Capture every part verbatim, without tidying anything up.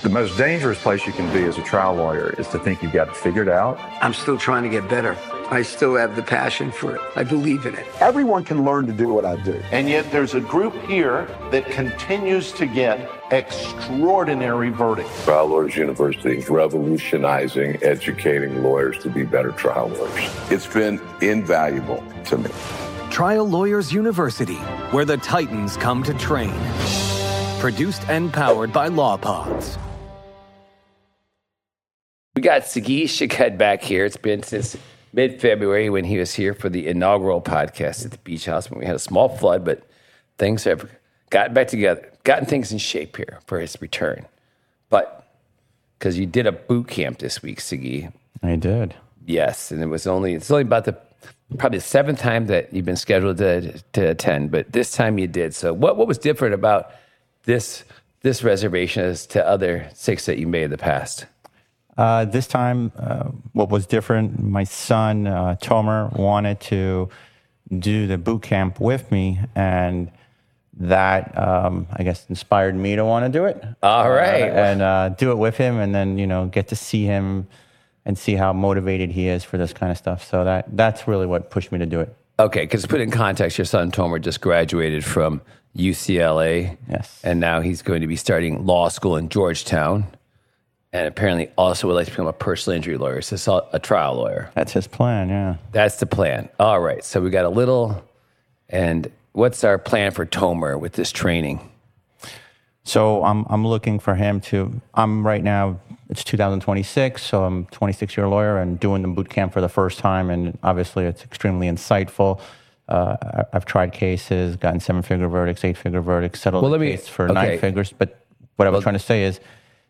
The most dangerous place you can be as a trial lawyer is to think you've got it figured out. I'm still trying to get better. I still have the passion for it. I believe in it. Everyone can learn to do what I do. And yet there's a group here that continues to get extraordinary verdicts. Trial Lawyers University is revolutionizing, educating lawyers to be better trial lawyers. It's been invaluable to me. Trial Lawyers University, where the Titans come to train. Produced and powered by LawPods. We got Sagi Shaked back here. It's been since mid-February when he was here for the inaugural podcast at the Beach House when we had a small flood, but things have gotten back together, gotten things in shape here for his return. But because you did a boot camp this week, Sagi. I did. Yes, and it was only it's only about the probably the seventh time that you've been scheduled to to attend, but this time you did. So what what was different about this this reservation as to other six that you made in the past? Uh, this time, uh, what was different, my son, uh, Tomer, wanted to do the boot camp with me, and that, um, I guess, inspired me to want to do it. All right. Uh, and uh, do it with him, and then, you know, get to see him and see how motivated he is for this kind of stuff. So that that's really what pushed me to do it. Okay, because to put it in context, your son, Tomer, just graduated from U C L A. Yes. And now he's going to be starting law school in Georgetown. And apparently also would like to become a personal injury lawyer. So a trial lawyer. That's his plan, yeah. That's the plan. All right. So we got a little, and what's our plan for Tomer with this training? So I'm I'm looking for him to, I'm right now, it's two thousand twenty-six, so I'm a twenty-six-year lawyer and doing the boot camp for the first time, and obviously it's extremely insightful. Uh, I- I've tried cases, gotten seven-figure verdicts, eight-figure verdicts, settled Well, the let me- case for okay. nine figures. But what I was Well- trying to say is,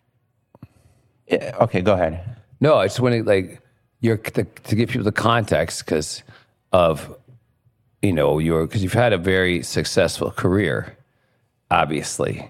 yeah, okay, go ahead. No, I just want to like you're to, to give people the context because of you know your because you've had a very successful career, obviously,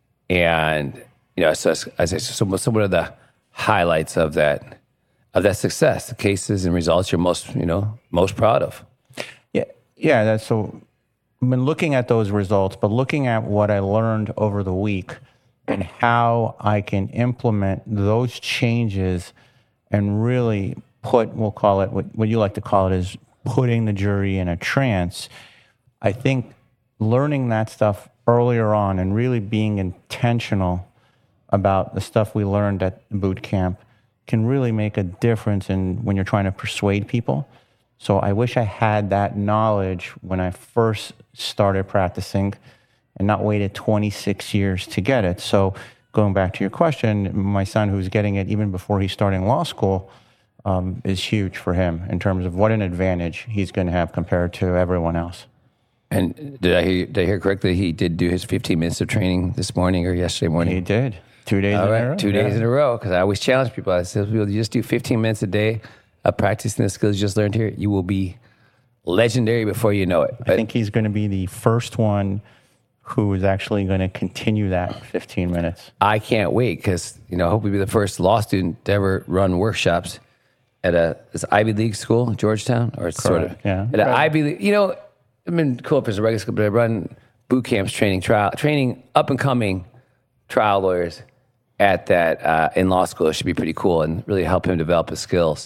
and you know so as, as I, so some of the highlights of that of that success, the cases and results you're most you know most proud of. Yeah, yeah. That's so. I've been looking at those results, but looking at what I learned over the week and how I can implement those changes and really put, we'll call it, what, what you like to call it is putting the jury in a trance. I think learning that stuff earlier on and really being intentional about the stuff we learned at boot camp can really make a difference in when you're trying to persuade people. So I wish I had that knowledge when I first started practicing and not waited twenty-six years to get it. So going back to your question, my son, who's getting it even before he's starting law school, um, is huge for him in terms of what an advantage he's going to have compared to everyone else. And did I hear, did I hear correctly? He did do his fifteen minutes of training this morning or yesterday morning? He did. Two days All in right, a row. two yeah. days in a row. Because I always challenge people. I said, people, you just do fifteen minutes a day of practicing the skills you just learned here. You will be legendary before you know it. I think he's going to be the first one who is actually going to continue that fifteen minutes. I can't wait because, you know, I hope we be the first law student to ever run workshops at a is it Ivy League school, Georgetown, or it's sort of yeah. at an Ivy League. You know, I mean, cool if it's a regular school, but I run boot camps, training trial, training up and coming trial lawyers at that uh, in law school. It should be pretty cool and really help him develop his skills.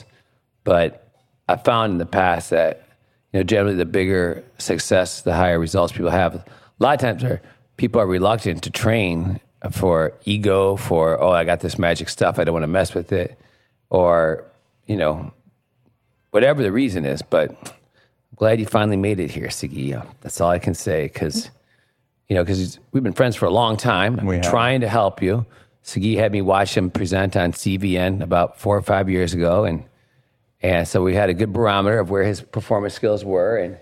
But I found in the past that you know generally the bigger success, the higher results people have. A lot of times, are, people are reluctant to train for ego, for, oh, I got this magic stuff, I don't want to mess with it, or, you know, whatever the reason is. But I'm glad you finally made it here, Sagi. That's all I can say, because, you know, because we've been friends for a long time. I'm trying to help you. Sagi had me watch him present on C V N about four or five years ago, and and so we had a good barometer of where his performance skills were, and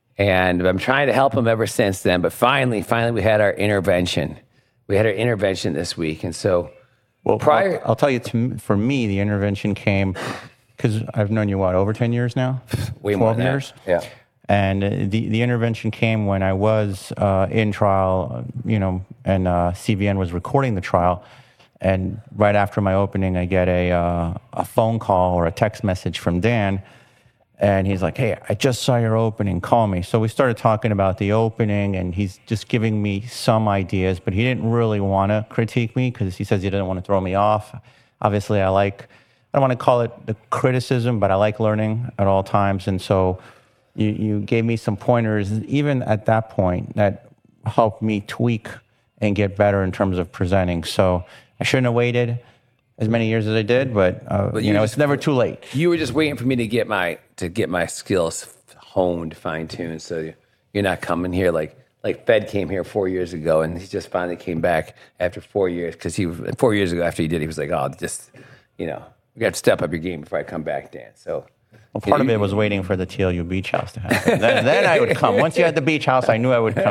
And I'm trying to help him ever since then. But finally, finally, we had our intervention. We had our intervention this week. And so well, prior... I'll, I'll tell you, to, for me, the intervention came because I've known you, what, over ten years now? Way more than years? That. Yeah. And uh, the, the intervention came when I was uh, in trial, you know, and uh, C V N was recording the trial. And right after my opening, I get a, uh, a phone call or a text message from Dan. And he's like, hey, I just saw your opening. Call me. So we started talking about the opening, and he's just giving me some ideas, but he didn't really want to critique me because he says he didn't want to throw me off. Obviously, I like, I don't want to call it the criticism, but I like learning at all times. And so you, you gave me some pointers, even at that point, that helped me tweak and get better in terms of presenting. So I shouldn't have waited as many years as I did, but, uh, but you know, just, it's never too late. You were just waiting for me to get my to get my skills honed, fine tuned. So you're not coming here like like Fed came here four years ago, and he just finally came back after four years because he four years ago after he did, he was like, oh, just you know, we got to step up your game before I come back, Dan. So. Well, part of it was waiting for the T L U beach house to happen. then, then I would come. Once you had the beach house, I knew I would come.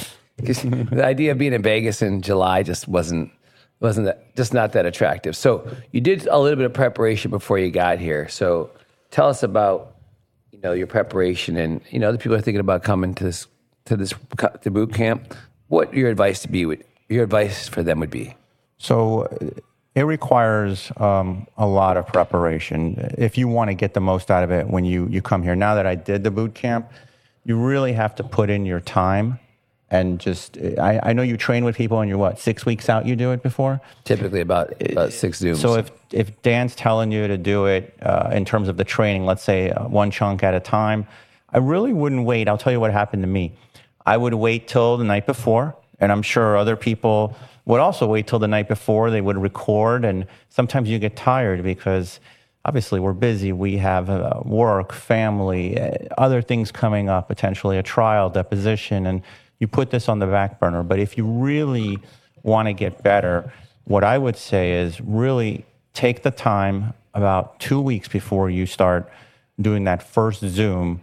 The idea of being in Vegas in July just wasn't. Wasn't that, just not that attractive. So you did a little bit of preparation before you got here. So tell us about, you know, your preparation, and you know, the people are thinking about coming to this to this to boot camp. What your advice to be would your advice for them would be? So it requires um, a lot of preparation if you want to get the most out of it when you you come here. Now that I did the boot camp, you really have to put in your time. And just, I, I know you train with people and you're what, six weeks out you do it before? Typically about, about six Zooms. So if, if Dan's telling you to do it uh, in terms of the training, let's say uh, one chunk at a time, I really wouldn't wait. I'll tell you what happened to me. I would wait till the night before, and I'm sure other people would also wait till the night before. They would record, and sometimes you get tired because obviously we're busy. We have uh, work, family, uh, other things coming up, potentially a trial, deposition, and you put this on the back burner. But if you really want to get better, what I would say is really take the time about two weeks before you start doing that first Zoom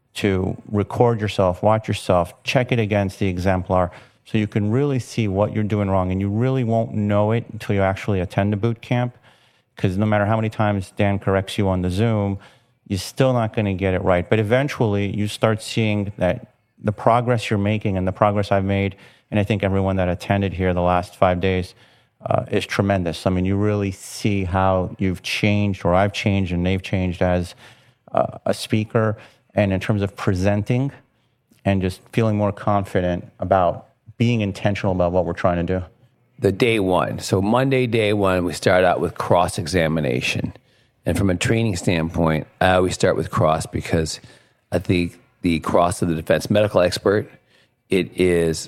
to record yourself, watch yourself, check it against the exemplar so you can really see what you're doing wrong. And you really won't know it until you actually attend the boot camp, because no matter how many times Dan corrects you on the Zoom, you're still not going to get it right. But eventually you start seeing that the progress you're making, and the progress I've made, and I think everyone that attended here the last five days uh, is tremendous. I mean, you really see how you've changed, or I've changed, and they've changed as uh, a speaker, and in terms of presenting, and just feeling more confident about being intentional about what we're trying to do. The day one. So Monday, day one, we start out with cross-examination. And from a training standpoint, I always start with cross because I think the cross of the defense medical expert, it is,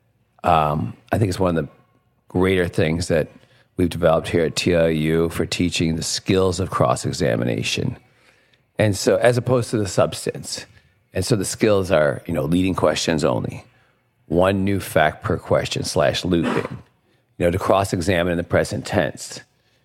um, I think it's one of the greater things that we've developed here at T L U for teaching the skills of cross-examination. And so, as opposed to the substance. And so the skills are, you know, leading questions only, one new fact per question slash looping, you know, to cross-examine in the present tense.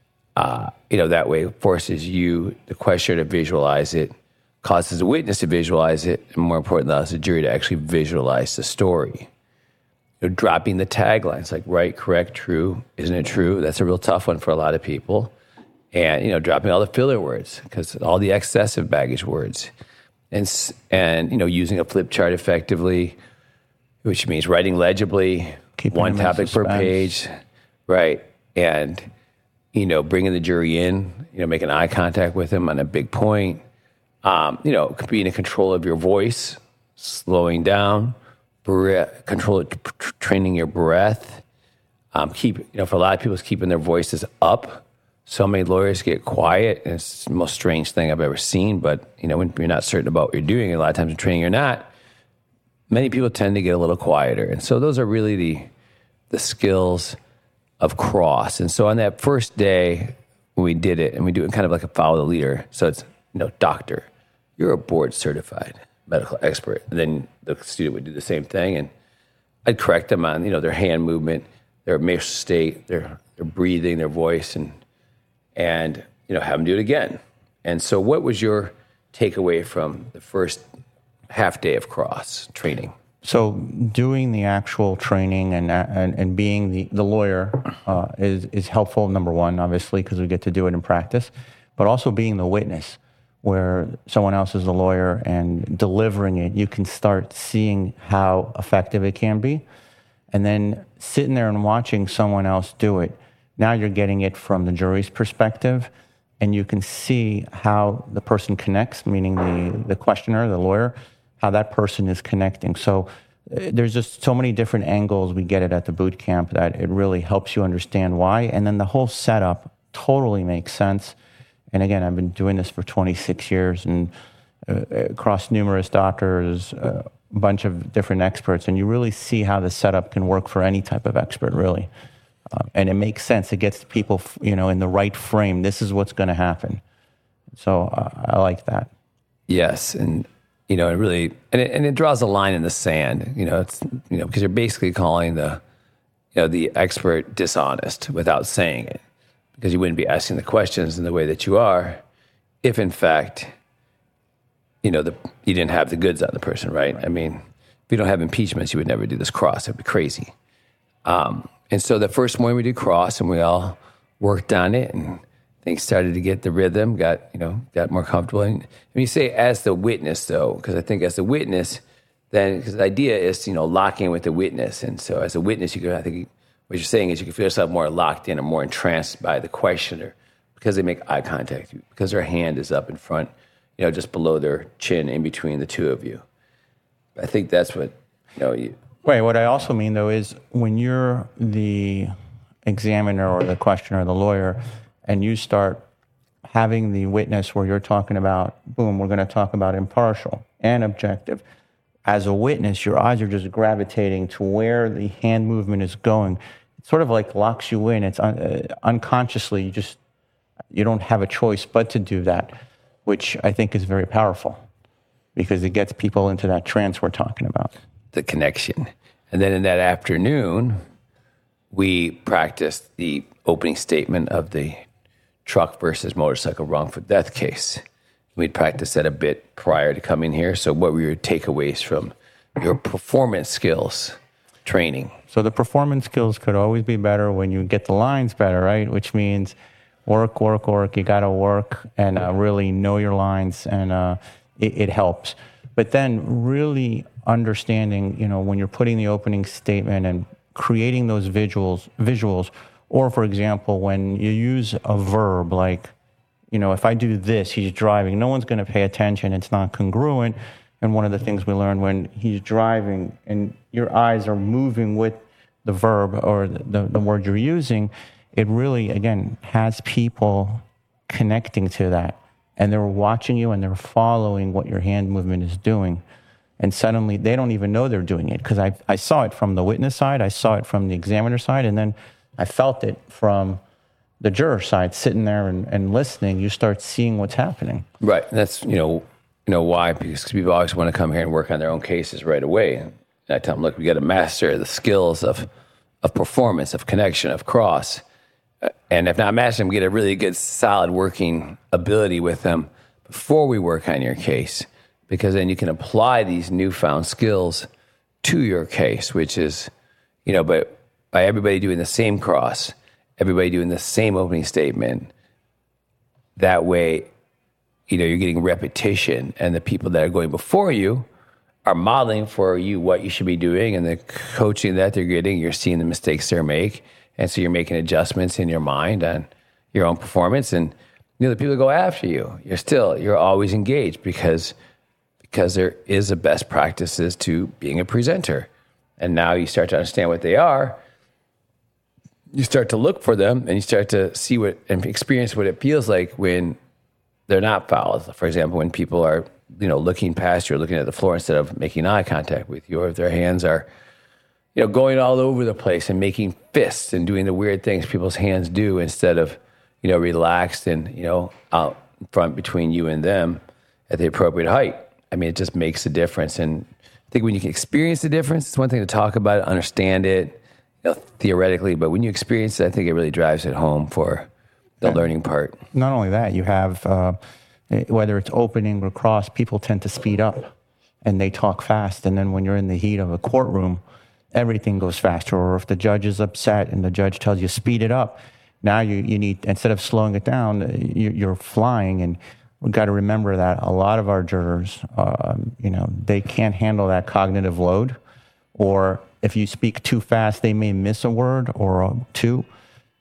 Uh, you know, that way it forces you, the questioner, to visualize it, causes the witness to visualize it, and more importantly, allows the jury to actually visualize the story. You know, dropping the taglines like right, correct, true, isn't it true? That's a real tough one for a lot of people. And, you know, dropping all the filler words, because all the excessive baggage words. And, and you know, using a flip chart effectively, which means writing legibly, Keeping one topic per page, right? And, you know, bringing the jury in, you know, making eye contact with them on a big point. Um, you know, being in control of your voice, slowing down, breath, control, tr- training your breath. Um, keep, you know, for a lot of people, it's keeping their voices up. So many lawyers get quiet, and it's the most strange thing I've ever seen. But, you know, when you're not certain about what you're doing, a lot of times in training you're not, many people tend to get a little quieter. And so those are really the the skills of cross. And so on that first day, when we did it, and we do it kind of like a follow the leader. So it's, you know, doctor, you're a board certified medical expert. And then the student would do the same thing. And I'd correct them on, you know, their hand movement, their mental state, their, their breathing, their voice, and, and, you know, have them do it again. And so what was your takeaway from the first half day of cross training? So doing the actual training and and, and being the, the lawyer uh, is, is helpful, number one, obviously, because we get to do it in practice, but also being the witness, where someone else is the lawyer and delivering it, you can start seeing how effective it can be. And then sitting there and watching someone else do it, now you're getting it from the jury's perspective, and you can see how the person connects, meaning the, the questioner, the lawyer, how that person is connecting. So uh, there's just so many different angles we get it at the boot camp that it really helps you understand why. And then the whole setup totally makes sense. And again, I've been doing this for twenty-six years and uh, across numerous doctors, uh, a bunch of different experts, and you really see how the setup can work for any type of expert, really. Uh, and it makes sense. It gets people, you know, in the right frame. This is what's going to happen. So uh, I like that. Yes, and you know, it really and it, and it draws a line in the sand. You know, it's you know because you're basically calling the you know the expert dishonest without saying it, because you wouldn't be asking the questions in the way that you are if, in fact, you know, the you didn't have the goods on the person, right? right? I mean, if you don't have impeachments, you would never do this cross. It'd be crazy. Um, and so the first morning we did cross, and we all worked on it, and things started to get the rhythm, got, you know, got more comfortable. And when you say as the witness, though, because I think as the witness, then, because the idea is, you know, locking with the witness. And so as a witness, you can, I think what you're saying is you can feel yourself more locked in or more entranced by the questioner because they make eye contact, because their hand is up in front, you know, just below their chin in between the two of you. I think that's what, you know, you... Wait, what I also mean, though, is when you're the examiner or the questioner or the lawyer and you start having the witness where you're talking about, boom, we're going to talk about impartial and objective. As a witness, your eyes are just gravitating to where the hand movement is going. It sort of like locks you in. It's un- uh, unconsciously, you just, you don't have a choice but to do that, which I think is very powerful because it gets people into that trance we're talking about. The connection. And then in that afternoon, we practiced the opening statement of the truck versus motorcycle wrongful death case. We'd practiced that a bit prior to coming here. So what were your takeaways from your performance skills training? So the performance skills could always be better when you get the lines better, right? Which means work, work, work. You got to work and uh, really know your lines, and uh, it, it helps. But then really understanding, you know, when you're putting the opening statement and creating those visuals, visuals, or for example, when you use a verb like, you know, if I do this, he's driving, no one's going to pay attention. It's not congruent. And one of the things we learned when he's driving and your eyes are moving with the verb or the, the word you're using, it really, again, has people connecting to that. And they're watching you and they're following what your hand movement is doing. And suddenly they don't even know they're doing it because I, I saw it from the witness side, I saw it from the examiner side, and then I felt it from the juror side, sitting there and, and listening. You start seeing what's happening. Right. And that's, you know, you know why? Because people always want to come here and work on their own cases right away. And I tell them, look, we got to master the skills of of performance, of connection, of cross. And if not master them, get a really good, solid working ability with them before we work on your case. Because then you can apply these newfound skills to your case, which is, you know, but by everybody doing the same cross, everybody doing the same opening statement, that way, you know, you're getting repetition, and the people that are going before you are modeling for you what you should be doing, and the coaching that they're getting, you're seeing the mistakes they make, and so you're making adjustments in your mind on your own performance, and you know, the people that go after you, you're still, you're always engaged because because there is a best practices to being a presenter, and now you start to understand what they are. You start to look for them, and you start to see what and experience what it feels like when they're not fouled. For example, when people are, you know, looking past you or looking at the floor instead of making eye contact with you, or if their hands are, you know, going all over the place and making fists and doing the weird things people's hands do instead of, you know, relaxed and, you know, out in front between you and them at the appropriate height. I mean, it just makes a difference. And I think when you can experience the difference, it's one thing to talk about it, understand it, you know, theoretically, but when you experience it, I think it really drives it home for the yeah. learning part. Not only that, you have, uh, whether it's opening or cross, people tend to speed up and they talk fast. And then when you're in the heat of a courtroom, everything goes faster. Or if the judge is upset and the judge tells you speed it up, now you, you need, instead of slowing it down, you, you're flying. And we've got to remember that a lot of our jurors, um, you know, they can't handle that cognitive load. Or if you speak too fast, they may miss a word or two.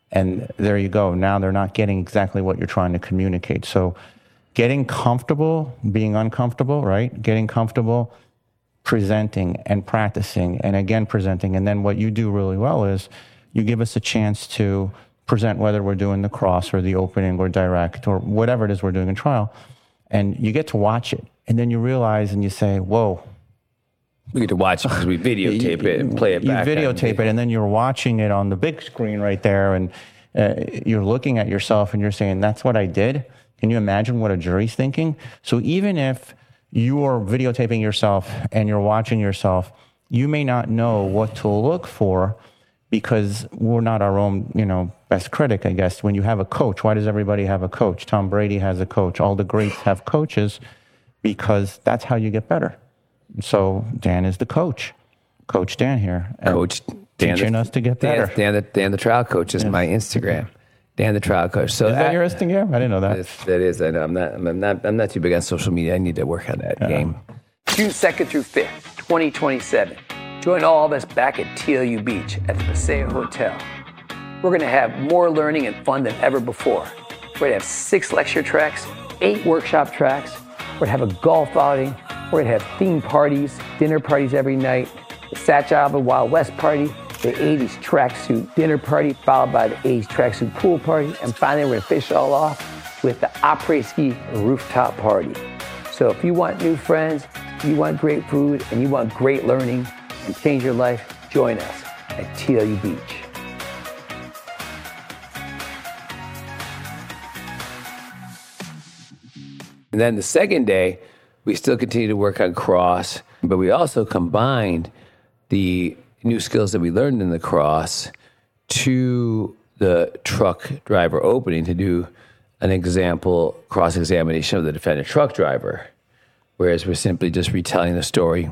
And there you go. Now they're not getting exactly what you're trying to communicate. So getting comfortable, being uncomfortable, right? Getting comfortable, presenting and practicing, and again presenting. And then what you do really well is you give us a chance to present, whether we're doing the cross or the opening or direct or whatever it is we're doing in trial. And you get to watch it. And then you realize and you say, whoa. We get to watch it because we videotape it and play it back. You videotape it, and then you're watching it on the big screen right there, and uh, you're looking at yourself and you're saying, that's what I did. Can you imagine what a jury's thinking? So even if you are videotaping yourself and you're watching yourself, you may not know what to look for because we're not our own, you know, best critic, I guess. When you have a coach, why does everybody have a coach? Tom Brady has a coach. All the greats have coaches because that's how you get better. So Dan is the coach. Coach Dan here. Coach Dan. Teaching the, us to get better. Dan, Dan, the, Dan the trial coach is yeah. my Instagram. Dan the trial coach. So is that, that your Instagram? I didn't know that. That is. I know. I'm not. I'm not. I'm not too big on social media. I need to work on that yeah. game. June second through fifth, twenty twenty-seven. Join all of us back at T L U Beach at the Paseo Hotel. We're going to have more learning and fun than ever before. We're going to have six lecture tracks, eight workshop tracks. We're going to have a golf outing. We're going to have theme parties, dinner parties every night, the Satch Alva Wild West party, the eighties tracksuit dinner party, followed by the eighties tracksuit pool party, and finally we're going to finish it all off with the après-ski rooftop party. So if you want new friends, you want great food, and you want great learning and change your life, join us at T L U Beach. And then the second day, we still continue to work on cross, but we also combined the new skills that we learned in the cross to the truck driver opening to do an example cross-examination of the defendant truck driver, whereas we're simply just retelling the story,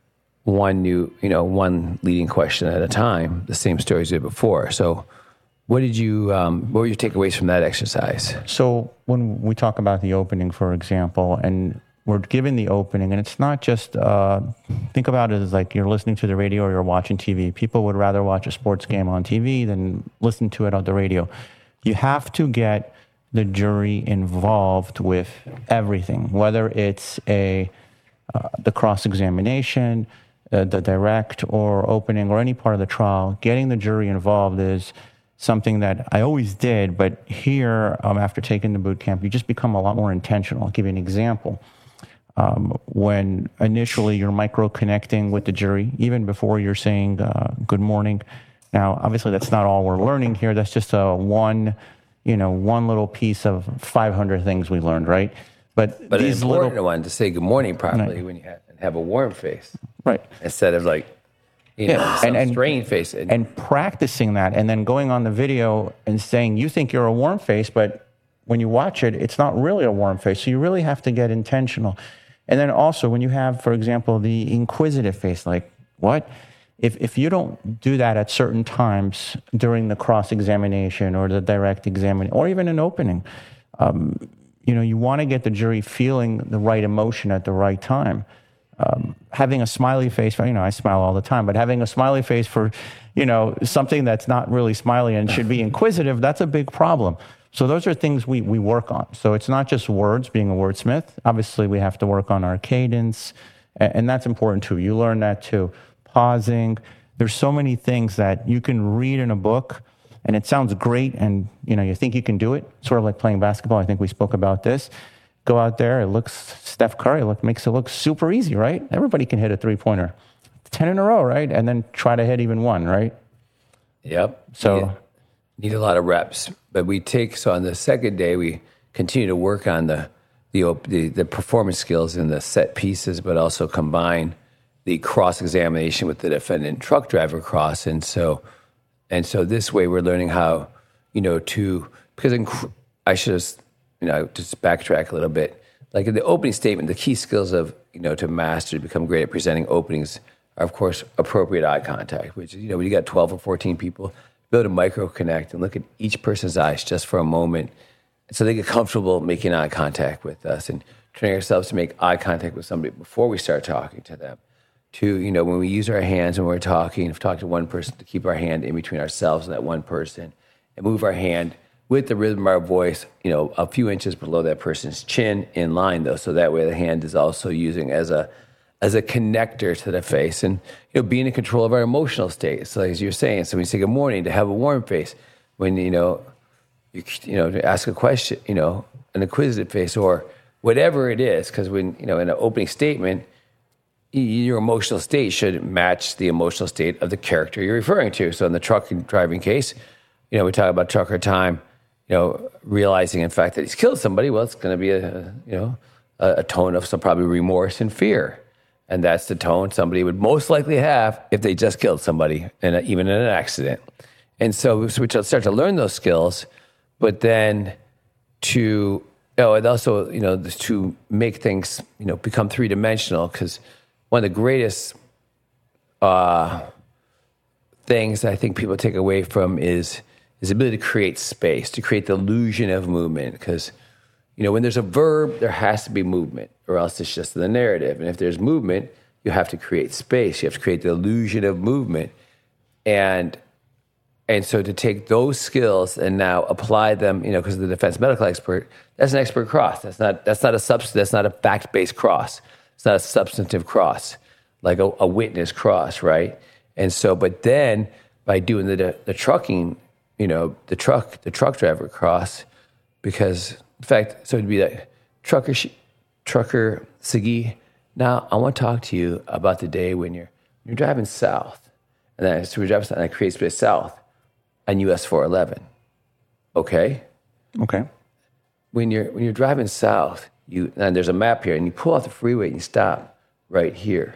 one new, you know, one leading question at a time, the same stories we did before. So what did you, um, what were your takeaways from that exercise? So when we talk about the opening, for example, and we're given the opening, and it's not just, uh, think about it as like you're listening to the radio or you're watching T V. People would rather watch a sports game on T V than listen to it on the radio. You have to get the jury involved with everything, whether it's a uh, the cross-examination, uh, the direct or opening, or any part of the trial. Getting the jury involved is something that I always did, but here, um, after taking the boot camp, you just become a lot more intentional. I'll give you an example. Um, when initially you're micro-connecting with the jury, even before you're saying uh, good morning. Now, obviously, that's not all we're learning here. That's just a one, you know, one little piece of five hundred things we learned, right? But, but these an important little one to say good morning properly right. when you have, have a warm face, right? Instead of like, you know, yeah. some and, and, strained face, and, and practicing that, and then going on the video and saying you think you're a warm face, but when you watch it, it's not really a warm face. So you really have to get intentional. And then also when you have, for example, the inquisitive face, like, what? If if you don't do that at certain times during the cross-examination or the direct examination, or even an opening, um, you know, you want to get the jury feeling the right emotion at the right time. Um, having a smiley face, you know, I smile all the time, but having a smiley face for, you know, something that's not really smiley and should be inquisitive, that's a big problem. So those are things we, we work on. So it's not just words, being a wordsmith. Obviously, we have to work on our cadence, and, and that's important too. You learn that too. Pausing. There's so many things that you can read in a book, and it sounds great, and you know you think you can do it. Sort of like playing basketball. I think we spoke about this. Go out there. It looks Steph Curry. Look makes it look super easy, right? Everybody can hit a three-pointer, ten in a row, right? And then try to hit even one, right? Yep. So. Yeah. Need a lot of reps, but we take, so on the second day, we continue to work on the the the, the performance skills and the set pieces, but also combine the cross-examination with the defendant truck driver cross. And so, and so this way we're learning how, you know, to, because in, I should just, you know, just backtrack a little bit. Like in the opening statement, the key skills of, you know, to master, to become great at presenting openings are, of course, appropriate eye contact, which is, you know, when you got twelve or fourteen people, be able to micro-connect and look at each person's eyes just for a moment so they get comfortable making eye contact with us and training ourselves to make eye contact with somebody before we start talking to them. To, you know, when we use our hands when we're talking, if we talk to one person, to keep our hand in between ourselves and that one person and move our hand with the rhythm of our voice, you know, a few inches below that person's chin in line though. So that way the hand is also using as a, as a connector to the face and, you know, being in control of our emotional state. So as you're saying, so when you say good morning, to have a warm face, when, you know, you, you know, to ask a question, you know, an inquisitive face or whatever it is. Cause when, you know, in an opening statement, your emotional state should match the emotional state of the character you're referring to. So in the truck driving case, you know, we talk about trucker time, you know, realizing in fact that he's killed somebody. Well, it's going to be a, you know, a, a tone of some probably remorse and fear. And that's the tone somebody would most likely have if they just killed somebody, in a, even in an accident. And so, so we start to learn those skills, but then to, oh, and also, you know, to make things, you know, become three-dimensional, because one of the greatest uh, things that I think people take away from is is the ability to create space, to create the illusion of movement. Because, you know, when there's a verb, there has to be movement, or else it's just the narrative. And if there's movement, you have to create space. You have to create the illusion of movement. And and so to take those skills and now apply them, you know, because the defense medical expert, that's an expert cross. That's not that's not a subst- That's not a fact-based cross. It's not a substantive cross, like a, a witness cross, right? And so, but then by doing the, the the trucking, you know, the truck the truck driver cross, because in fact, so it'd be like trucker trucker Sigi. Now I want to talk to you about the day when you're you're driving south, and then so we drive south, and I create space south on U S four eleven. Okay. Okay. When you're when you're driving south. You, and there's a map here, and you pull off the freeway and you stop right here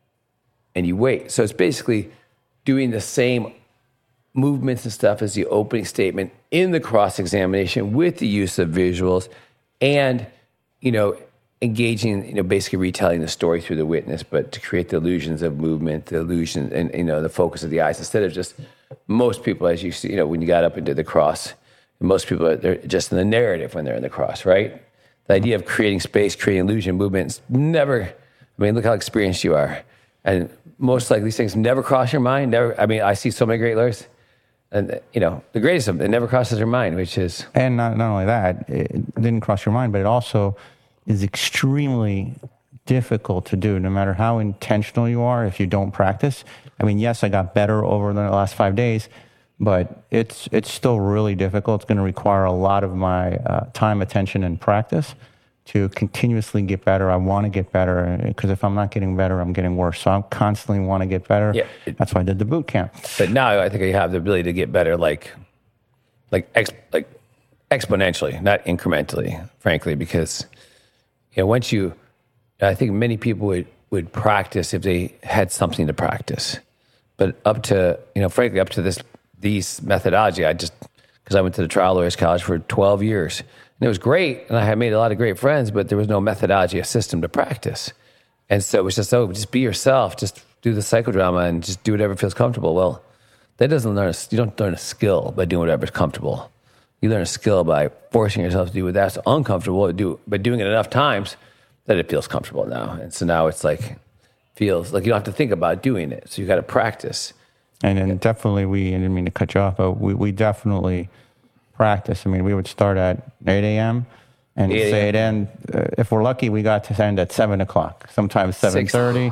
and you wait. So it's basically doing the same movements and stuff as the opening statement in the cross-examination with the use of visuals and, you know, engaging, you know, basically retelling the story through the witness, but to create the illusions of movement, the illusion and, you know, the focus of the eyes instead of just most people, as you see, you know, when you got up into the cross, most people are they're just in the narrative when they're in the cross, right? The idea of creating space, creating illusion, movements, never, I mean, look how experienced you are. And most likely these things never cross your mind. Never. I mean, I see so many great lawyers, and, you know, the greatest of them, it never crosses their mind, which is... And not, not only that, it didn't cross your mind, but it also is extremely difficult to do, no matter how intentional you are, if you don't practice. I mean, yes, I got better over the last five days, but it's it's still really difficult. It's going to require a lot of my uh, time, attention, and practice to continuously get better. I want to get better, because if I'm not getting better, I'm getting worse. So I constantly want to get better. Yeah. That's why I did the boot camp. But now I think I have the ability to get better, like like ex, like exponentially, not incrementally, frankly, because, you know, once you, I think many people would, would practice if they had something to practice. But up to, you know, frankly, up to this these methodology, I just, because I went to the trial lawyers college for twelve years, and it was great, and I had made a lot of great friends, but there was no methodology, a system to practice. And so it was just, oh, just be yourself, just do the psychodrama and just do whatever feels comfortable. Well, that doesn't learn, a, you don't learn a skill by doing whatever's comfortable. You learn a skill by forcing yourself to do what that's uncomfortable, do, but doing it enough times that it feels comfortable now. And so now it's like, feels like you don't have to think about doing it. So you got to practice. And then definitely we, I didn't mean to cut you off, but we, we definitely practice. I mean, we would start at eight a.m. and say it end. Uh, if we're lucky, we got to end at seven o'clock, sometimes seven thirty.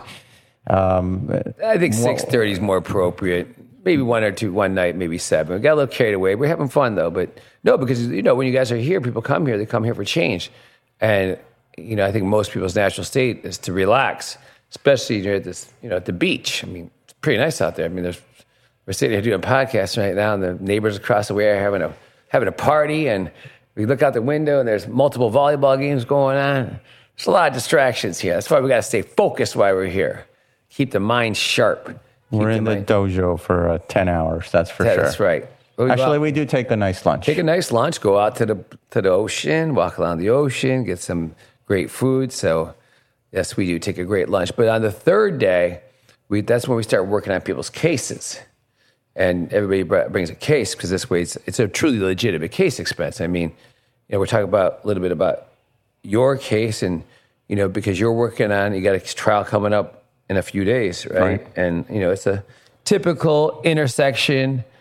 Um, I think six thirty is more appropriate. Maybe one or two, one night, maybe seven. We got a little carried away. We're having fun, though. But no, because, you know, when you guys are here, people come here, they come here for change. And, you know, I think most people's natural state is to relax, especially you're at this, you know, at the beach. I mean, it's pretty nice out there. I mean, there's, we're sitting here doing podcasts right now, and the neighbors across the way are having a having a party, and we look out the window, and there's multiple volleyball games going on. There's a lot of distractions here. That's why we got to stay focused while we're here. Keep the mind sharp. Keep we're in the mind... dojo for uh, ten hours, that's for yeah, sure. That's right. We Actually, out, we do take a nice lunch. Take a nice lunch, go out to the to the ocean, walk along the ocean, get some great food. So, yes, we do take a great lunch. But on the third day, we that's when we start working on people's cases. And everybody brings a case, because this way it's, it's a truly legitimate case expense. I mean, you know, we're talking about a little bit about your case, and, you know, because you're working on, you got a trial coming up in a few days, right? Right. And, you know, it's a typical intersection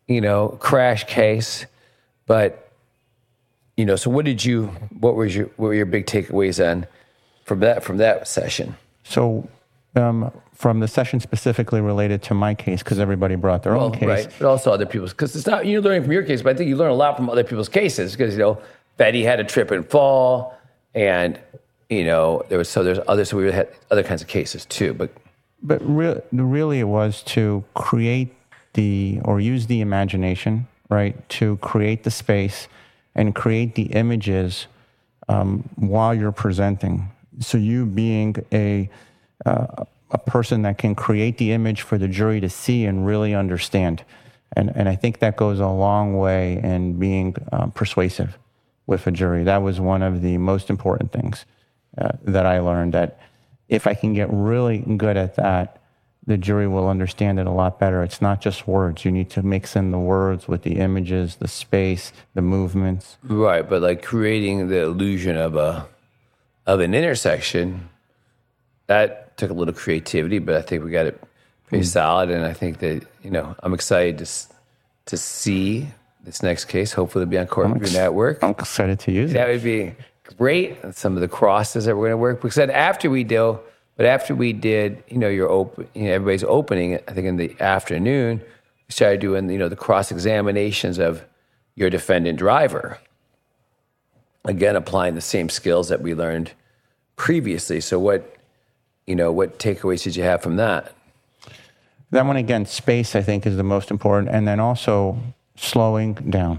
you know, crash case, but, you know, so what did you, what was your, what were your big takeaways on from that, from that session? So, um, from the session specifically related to my case, because everybody brought their well, own case. Right, but also other people's, because it's not, you're learning from your case, but I think you learn a lot from other people's cases, because, you know, Betty had a trip and fall, and, you know, there was, so there's other, so we had other kinds of cases too, but. But re- really it was to create the, or use the imagination, right, to create the space and create the images um, while you're presenting. So you being a, uh, a person that can create the image for the jury to see and really understand. And, and I think that goes a long way in being um, persuasive with a jury. That was one of the most important things uh, that I learned, that if I can get really good at that, the jury will understand it a lot better. It's not just words. You need to mix in the words with the images, the space, the movements. Right, but like creating the illusion of a of an intersection, that took a little creativity, but I think we got it pretty mm. solid. And I think that, you know, I'm excited to to see this next case. Hopefully, it'll be on Courtroom ex- Network. I'm excited to use that it. That would be great. And some of the crosses that we're going to work. Because then after we do, but after we did, you know, your open, you know, everybody's opening. I think in the afternoon, we started doing, you know, the cross examinations of your defendant driver. Again, applying the same skills that we learned previously. So, what, you know, what takeaways did you have from that? That one, again, space, I think, is the most important. And then also slowing down,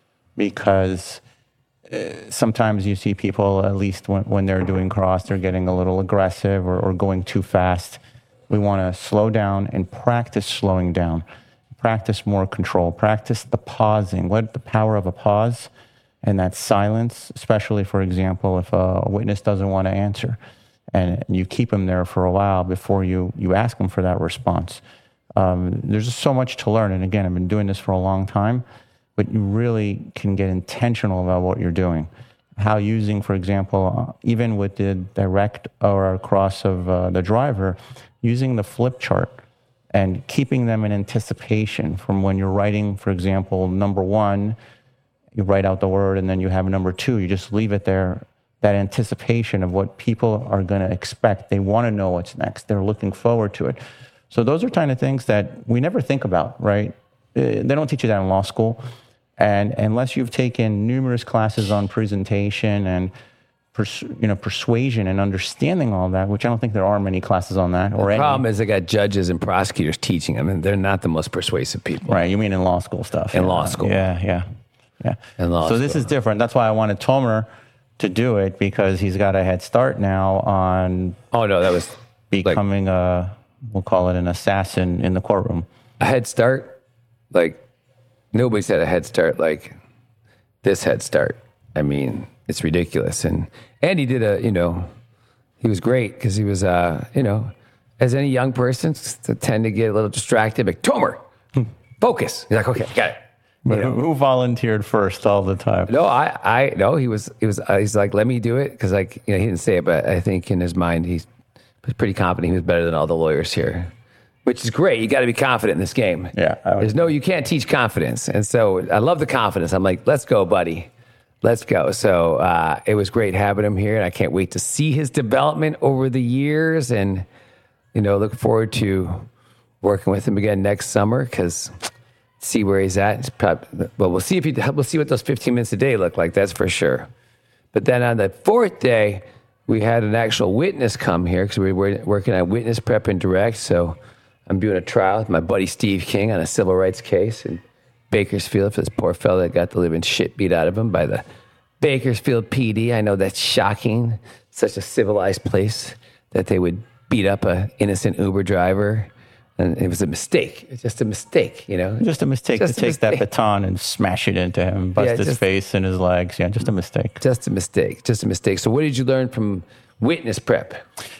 because uh, sometimes you see people, at least when, when they're doing cross, they're getting a little aggressive or, or going too fast. We want to slow down and practice slowing down. Practice more control. Practice the pausing. What the power of a pause and that silence, especially, for example, if a witness doesn't want to answer, and you keep them there for a while before you, you ask them for that response. Um, there's just so much to learn. And again, I've been doing this for a long time, but you really can get intentional about what you're doing. How using, for example, uh, even with the direct or cross of uh, the driver, using the flip chart and keeping them in anticipation from when you're writing, for example, number one, you write out the word, and then you have number two, you just leave it there. That anticipation of what people are going to expect. They want to know what's next. They're looking forward to it. So those are kind of things that we never think about, right? They don't teach you that in law school. And unless you've taken numerous classes on presentation and pers- you know, persuasion and understanding all that, which I don't think there are many classes on that. Or the problem any. is they got judges and prosecutors teaching them, and they're not the most persuasive people. Right, you mean in law school stuff. In yeah. law school. Yeah, yeah, yeah. In law so school. This is different. That's why I wanted Tomer to do it, because he's got a head start now on oh no that was becoming like, a we'll call it an assassin in the courtroom. A head start, like nobody's had a head start like this head start. I mean, it's ridiculous. And and he did a you know he was great, because he was uh you know as any young person to tend to get a little distracted, like Tomer, focus. He's like, okay, got it. But who, who volunteered first all the time? No, I, I, no, he was, he was, uh, he's like, let me do it. Cause like, you know, he didn't say it, but I think in his mind, he's pretty confident he was better than all the lawyers here, which is great. You got to be confident in this game. Yeah. There's no, you can't teach confidence. And so I love the confidence. I'm like, let's go, buddy. Let's go. So uh, it was great having him here, and I can't wait to see his development over the years, and, you know, look forward to working with him again next summer, because see where he's at. It's probably, well, we'll see if he, we'll see what those fifteen minutes a day look like. That's for sure. But then on the fourth day, we had an actual witness come here, because we were working on witness prep and direct. So I'm doing a trial with my buddy Steve King on a civil rights case in Bakersfield for this poor fellow that got the living shit beat out of him by the Bakersfield P D. I know that's shocking. Such a civilized place that they would beat up an innocent Uber driver. And it was a mistake. It's just a mistake, you know? Just a mistake just to a take mistake. that baton and smash it into him, bust yeah, his just, face and his legs. Yeah, just a mistake. Just a mistake. Just a mistake. So what did you learn from witness prep?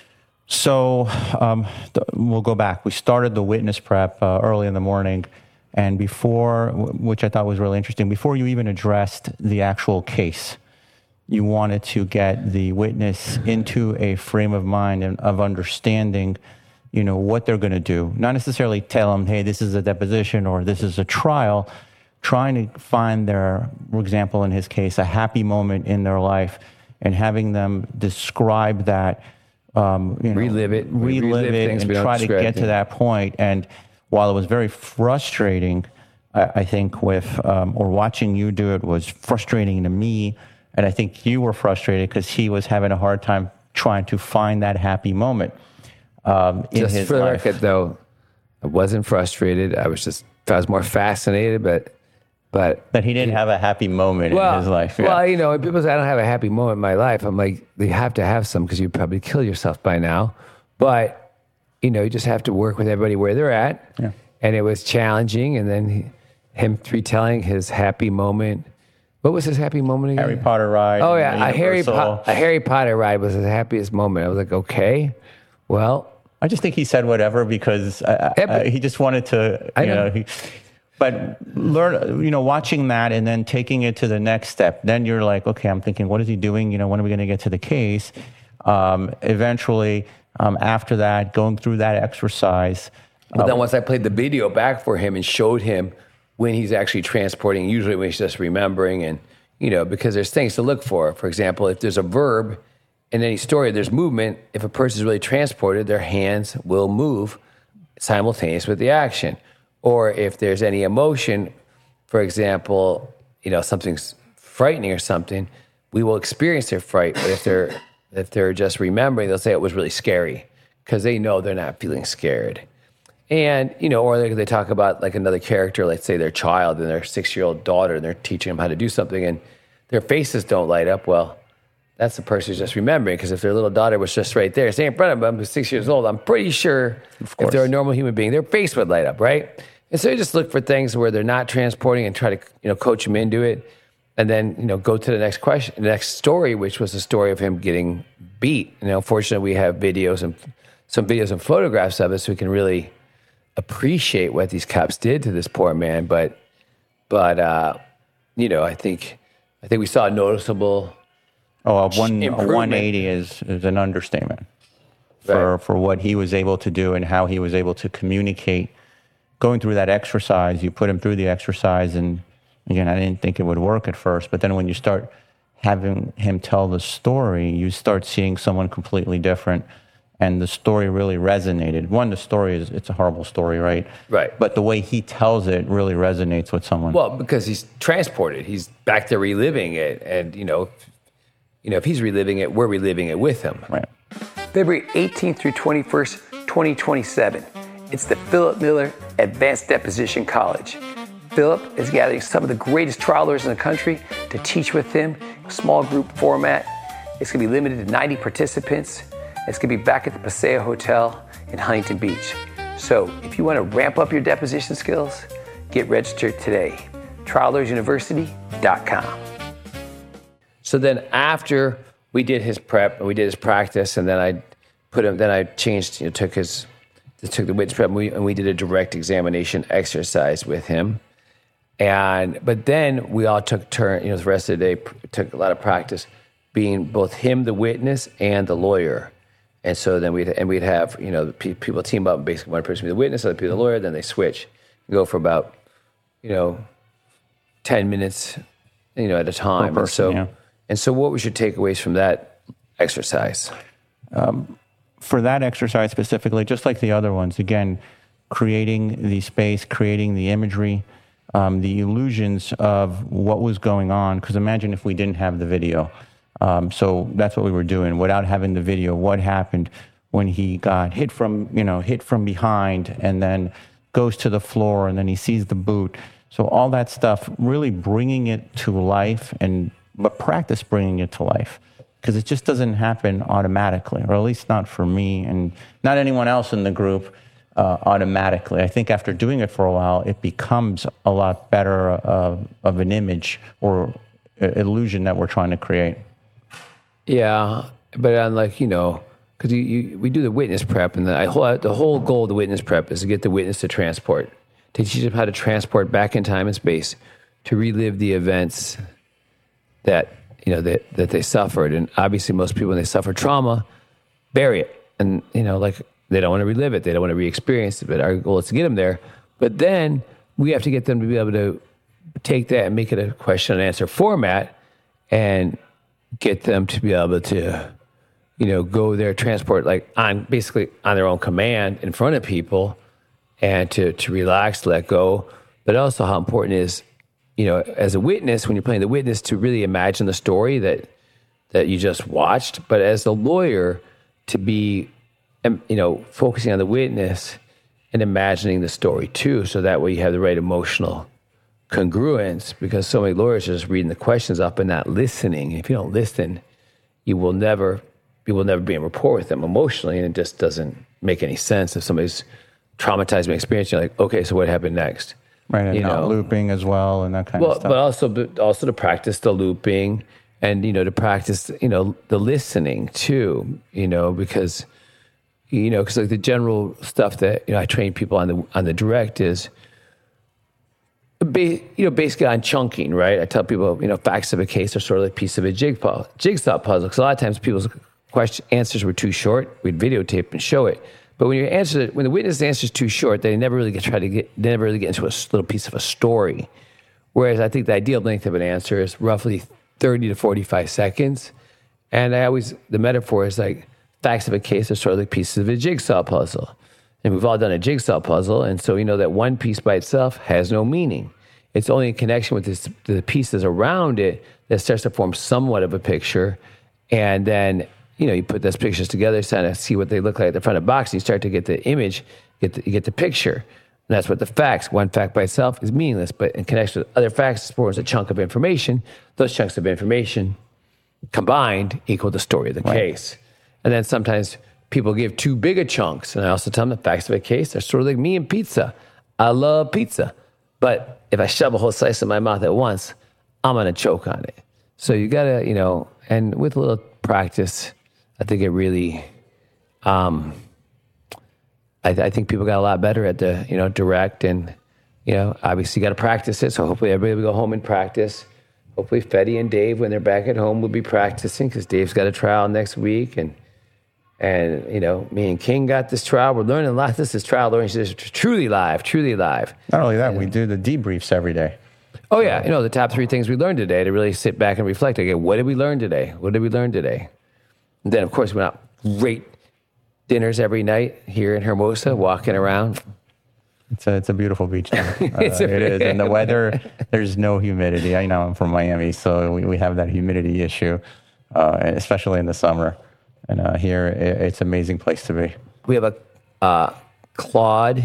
So um, th- we'll go back. We started the witness prep uh, early in the morning. And before, which I thought was really interesting, before you even addressed the actual case, you wanted to get the witness into a frame of mind and of understanding you know, what they're going to do. Not necessarily tell them, hey, this is a deposition or this is a trial. Trying to find their, for example, in his case, a happy moment in their life and having them describe that, um, you know, relive it, relive, relive it things and we don't try to describe, get to yeah. that point. And while it was very frustrating, I, I think with, um, or watching you do it was frustrating to me. And I think you were frustrated because he was having a hard time trying to find that happy moment um, in Just his for the life. record, though, I wasn't frustrated. I was just, I was more fascinated, but, but That he didn't have a happy moment well, in his life. Yeah. Well, you know, when people say I don't have a happy moment in my life, I'm like, you have to have some because you'd probably kill yourself by now. But, you know, you just have to work with everybody where they're at. Yeah. And it was challenging. And then he, him retelling his happy moment. What was his happy moment again? Harry Potter ride. Oh, yeah. A Harry, Universal. po- a Harry Potter ride was his happiest moment. I was like, okay, well. I just think he said whatever because I, Yeah, I, but- he just wanted to, I you know. know, he, but learn, you know, watching that and then taking it to the next step. Then you're like, okay, I'm thinking, what is he doing? You know, when are we going to get to the case? Um, eventually, um, after that, going through that exercise. But uh, then once I played the video back for him and showed him when he's actually transporting, usually when he's just remembering and, you know, because there's things to look for. For example, if there's a verb in any story, there's movement. If a person is really transported, their hands will move simultaneous with the action. Or if there's any emotion, for example, you know, something's frightening or something, we will experience their fright. But if they're if they're just remembering, they'll say it was really scary because they know they're not feeling scared. And, you know, or they, they talk about like another character, let's say their child and their six-year-old daughter, and they're teaching them how to do something, and their faces don't light up. Well, that's the person who's just remembering, because if their little daughter was just right there, saying in front of them, who's six years old, I'm pretty sure if they're a normal human being, their face would light up, right? And so you just look for things where they're not transporting and try to, you know, coach them into it, and then, you know, go to the next question, the next story, which was the story of him getting beat. You know, fortunately, we have videos and some videos and photographs of it, so we can really appreciate what these cops did to this poor man. But, but uh, you know, I think, I think we saw a noticeable. Oh, a one a improvement. one eighty is, is an understatement for Right. for what he was able to do and how he was able to communicate. Going through that exercise, you put him through the exercise, and again, I didn't think it would work at first, but then when you start having him tell the story, you start seeing someone completely different, and the story really resonated. One, the story is, it's a horrible story, right? Right. But the way he tells it really resonates with someone. Well, because he's transported, he's back there reliving it, and you know, if, you know, if he's reliving it, we're reliving it with him. Right. February eighteenth through twenty-first, twenty twenty-seven. It's the Philip Miller Advanced Deposition College. Philip is gathering some of the greatest trial lawyers in the country to teach with him in a small group format. It's going to be limited to ninety participants. It's going to be back at the Paseo Hotel in Huntington Beach. So if you want to ramp up your deposition skills, get registered today. trial lawyers university dot com. So then after we did his prep and we did his practice, and then I put him, then I changed, you know, took his, took the witness prep, and we, and we did a direct examination exercise with him. And, but then we all took turn, you know, the rest of the day, took a lot of practice being both him, the witness, and the lawyer. And so then we'd, and we'd have, you know, pe- people team up, basically one person be the witness, other people the lawyer, then they switch, go for about, you know, ten minutes, you know, at a time. Per and so, person, yeah. and so what was your takeaways from that exercise? For that exercise specifically, just like the other ones, again, creating the space, creating the imagery, um, the illusions of what was going on. Because imagine if we didn't have the video. Um, so that's what we were doing without having the video. What happened when he got hit from, you know, hit from behind, and then goes to the floor, and then he sees the boot. So all that stuff, really bringing it to life, and but practice bringing it to life. Because it just doesn't happen automatically, or at least not for me and not anyone else in the group uh, automatically. I think after doing it for a while, it becomes a lot better uh, of an image or illusion that we're trying to create. Yeah, but unlike, you know, because you, you, we do the witness prep, and the, I, whole, the whole goal of the witness prep is to get the witness to transport, to teach them how to transport back in time and space, to relive the events that, you know, that, that they suffered. And obviously most people, when they suffer trauma, bury it. And, you know, like they don't want to relive it. They don't want to re-experience it. But our goal is to get them there. But then we have to get them to be able to take that and make it a question and answer format and get them to be able to, you know, go there, transport like on basically on their own command in front of people and to, to relax, let go. But also how important it is, you know, as a witness, when you're playing the witness, to really imagine the story that that you just watched. But as a lawyer, to be, you know, focusing on the witness and imagining the story too, so that way you have the right emotional congruence, because so many lawyers are just reading the questions up and not listening. If you don't listen, you will never, you will never be in rapport with them emotionally, and it just doesn't make any sense. If somebody's traumatized by experience, you're like, okay, so what happened next? Right, and you not know, looping as well and that kind well, of stuff. But also, but also to practice the looping and, you know, to practice, you know, the listening too, you know, because, you know, because like the general stuff that, you know, I train people on the on the direct is, Ba- you know, basically on chunking, right? I tell people, you know, facts of a case are sort of like a piece of a jigsaw, jigsaw puzzle. Because a lot of times people's question, answers were too short. We'd videotape and show it. But when your answer, when the witness answer is too short, they never really get try to get, they never really get into a little piece of a story. Whereas I think the ideal length of an answer is roughly thirty to forty-five seconds. And I always, the metaphor is like facts of a case are sort of like pieces of a jigsaw puzzle. And we've all done a jigsaw puzzle, and so we know that one piece by itself has no meaning. It's only in connection with this, the pieces around it that starts to form somewhat of a picture. And then, you know, you put those pictures together, kind of see what they look like at the front of the box, and you start to get the image, get the, you get the picture. And that's what the facts, one fact by itself is meaningless, but in connection with other facts, it forms a chunk of information. Those chunks of information combined equal the story of the right. case. And then sometimes people give too big a chunks, and I also tell them the facts of a case are sort of like me and pizza. I love pizza, but if I shove a whole slice in my mouth at once, I'm going to choke on it. So you got to, you know, and with a little practice, I think it really, um, I, I think people got a lot better at the, you know, direct, and, you know, obviously you got to practice it. So hopefully everybody will go home and practice. Hopefully Fetty and Dave, when they're back at home, will be practicing, because Dave's got a trial next week, and And, you know, me and King got this trial. We're learning a lot. This is trial learning. This is truly live, truly live. Not only that, and, we do the debriefs every day. Oh, yeah. You know, the top three things we learned today, to really sit back and reflect. Okay, what did we learn today? What did we learn today? And then, of course, we went out great dinners every night here in Hermosa, walking around. It's a, it's a beautiful beach now. Uh, it is. And the weather, there's no humidity. I know I'm from Miami, so we, we have that humidity issue, uh, especially in the summer. And uh, here, it, it's an amazing place to be. We have a uh, Claude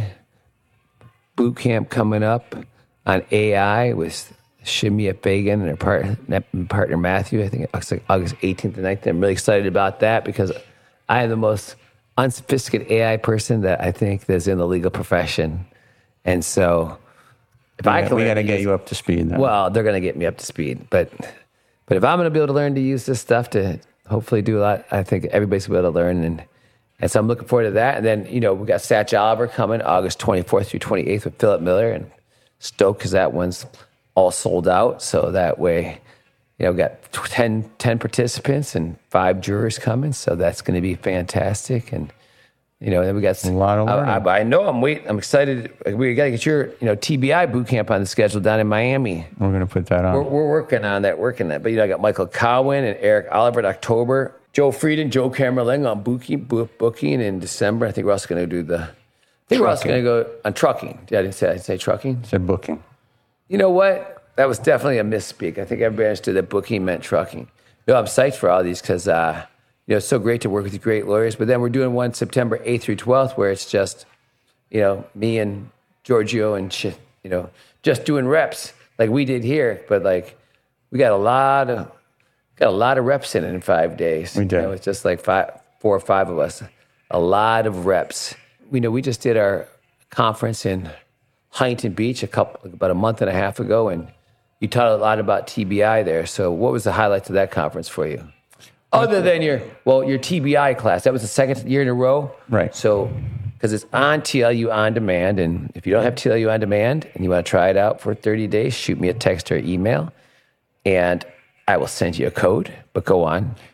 boot camp coming up on A I with Shimia Fagan and her part, partner Matthew. I think it's like August eighteenth and nineteenth. I'm really excited about that, because I am the most unsophisticated A I person that I think that's in the legal profession. And so if we I got, can... We got to get you up to speed. Then. Well, they're going to get me up to speed. But, but if I'm going to be able to learn to use this stuff to... hopefully do a lot. I think everybody's going to be able to learn. And, and so I'm looking forward to that. And then, you know, we got Satch Oliver coming August twenty-fourth through twenty-eighth with Philip Miller, and stoked because that one's all sold out. So that way, you know, we got ten, ten participants and five jurors coming. So that's going to be fantastic. And, you know, then we got a lot of learning. I, I know I'm waiting. I'm excited. We got to get your, you know, T B I boot camp on the schedule down in Miami. We're going to put that on. We're, we're working on that, working that. But, you know, I got Michael Cowan and Eric Oliver in October. Joe Frieden, Joe Camerling on booking, booking in December. I think we're also going to do the, I think trucking. We're also going to go on trucking. Yeah, I didn't say, I didn't say trucking. I said booking. You know what? That was definitely a misspeak. I think everybody understood that booking meant trucking. You know, I'm psyched for all these because, uh, you know, it's so great to work with great lawyers. But then we're doing one September eighth through twelfth where it's just, you know, me and Giorgio and, shit, you know, just doing reps like we did here. But, like, we got a lot of, got a lot of reps in it in five days. We did. You know, it's just like five, four or five of us. A lot of reps. We know we just did our conference in Huntington Beach a couple, about a month and a half ago, and you taught a lot about T B I there. So what was the highlights of that conference for you? Other than your, well, your T B I class. That was the second year in a row. Right. So, because it's on T L U On Demand, and if you don't have T L U On Demand and you want to try it out for thirty days, shoot me a text or email, and I will send you a code, but go on.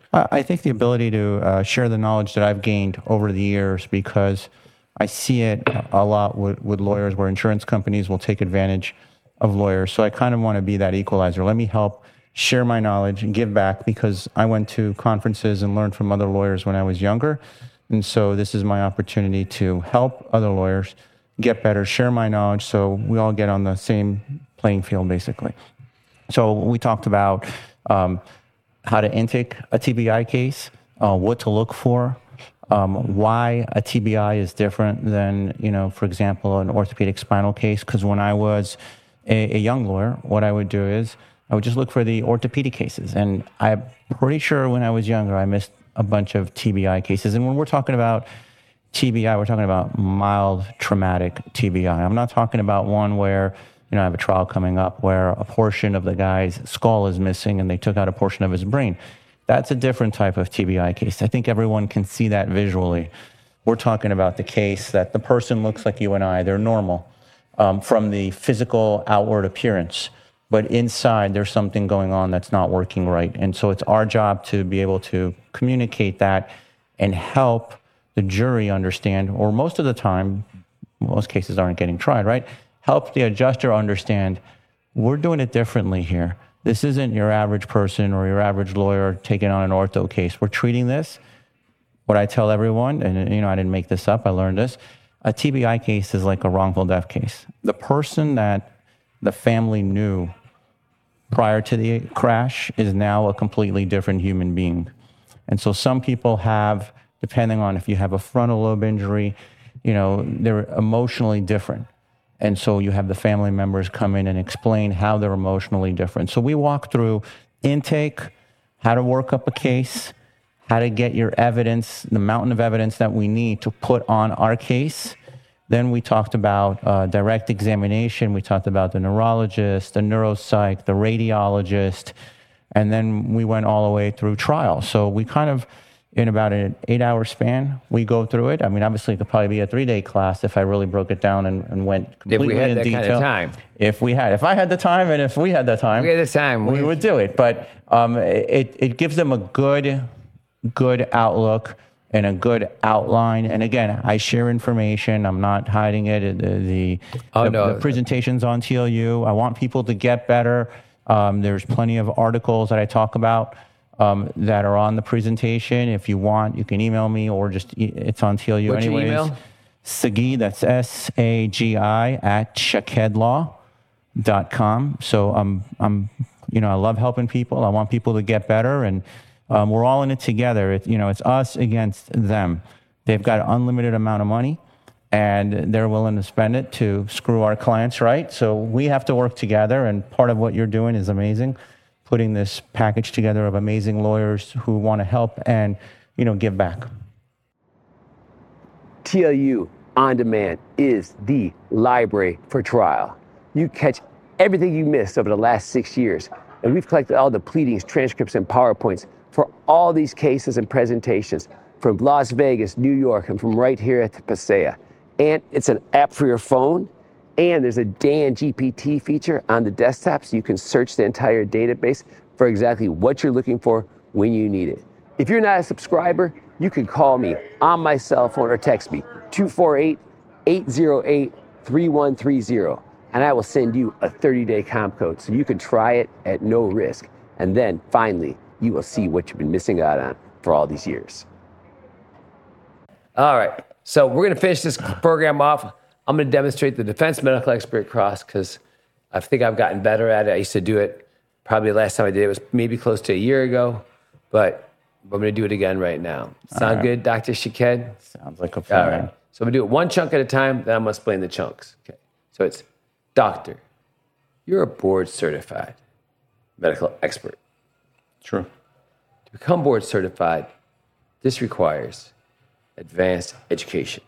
Uh, I think the ability to uh, share the knowledge that I've gained over the years, because I see it a lot with, with lawyers where insurance companies will take advantage of lawyers. So I kind of want to be that equalizer. Let me help share my knowledge and give back, because I went to conferences and learned from other lawyers when I was younger. And so this is my opportunity to help other lawyers get better, share my knowledge, so we all get on the same playing field, basically. So we talked about um, how to intake a T B I case, uh, what to look for, um, why a T B I is different than, you know, for example, an orthopedic spinal case. Because when I was a, a young lawyer, what I would do is I would just look for the orthopedic cases. And I'm pretty sure when I was younger, I missed a bunch of T B I cases. And when we're talking about T B I, we're talking about mild traumatic T B I. I'm not talking about one where, you know, I have a trial coming up where a portion of the guy's skull is missing and they took out a portion of his brain. That's a different type of T B I case. I think everyone can see that visually. We're talking about the case that the person looks like you and I. They're normal um, from the physical outward appearance, but inside there's something going on that's not working right. And so it's our job to be able to communicate that and help the jury understand, or most of the time, most cases aren't getting tried, right? Help the adjuster understand, we're doing it differently here. This isn't your average person or your average lawyer taking on an ortho case. We're treating this, what I tell everyone, and you know, I didn't make this up, I learned this, a T B I case is like a wrongful death case. The person that the family knew prior to the crash is now a completely different human being. And so some people have, depending on if you have a frontal lobe injury, you know, they're emotionally different. And so you have the family members come in and explain how they're emotionally different. So we walk through intake, how to work up a case, how to get your evidence, the mountain of evidence that we need to put on our case. Then we talked about uh, direct examination. We talked about the neurologist, the neuropsych, the radiologist, and then we went all the way through trial. So we kind of, in about an eight-hour span, we go through it. I mean, obviously, it could probably be a three-day class if I really broke it down and, and went completely in detail. If we had that detail. kind of time. If we had. If I had the time and if we had the time, we had the time. we would do it. But um, it, it gives them a good, good outlook and a good outline. And again, I share information. I'm not hiding it. The, the, oh, the, no. the presentation's on T L U. I want people to get better. Um, there's plenty of articles that I talk about um, that are on the presentation. If you want, you can email me or just, e- it's on T L U What's anyways. Your email? Sagi, that's S A G I at shakedlaw dot com. So I'm, I'm, you know, I love helping people. I want people to get better, and um, we're all in it together. It, you know, it's us against them. They've got an unlimited amount of money, and they're willing to spend it to screw our clients, right? So we have to work together, and part of what you're doing is amazing, putting this package together of amazing lawyers who want to help and, you know, give back. T L U On Demand is the library for trial. You catch everything you missed over the last six years, and we've collected all the pleadings, transcripts, and PowerPoints for all these cases and presentations from Las Vegas, New York, and from right here at the Paseo. And it's an app for your phone, and there's a Dan G P T feature on the desktop, so you can search the entire database for exactly what you're looking for when you need it. If you're not a subscriber, you can call me on my cell phone or text me, two four eight, eight zero eight, three one three zero, and I will send you a thirty-day comp code so you can try it at no risk. And then, finally, you will see what you've been missing out on for all these years. All right. So we're going to finish this program off. I'm going to demonstrate the Defense Medical Expert Cross because I think I've gotten better at it. I used to do it, probably the last time I did it was maybe close to a year ago, but I'm going to do it again right now. Sound right. Good, Doctor Shaked? Sounds like a plan. All right. So I'm going to do it one chunk at a time, then I'm going to explain the chunks. Okay. So it's, doctor, you're a board certified medical expert. True. To become board certified, this requires advanced education.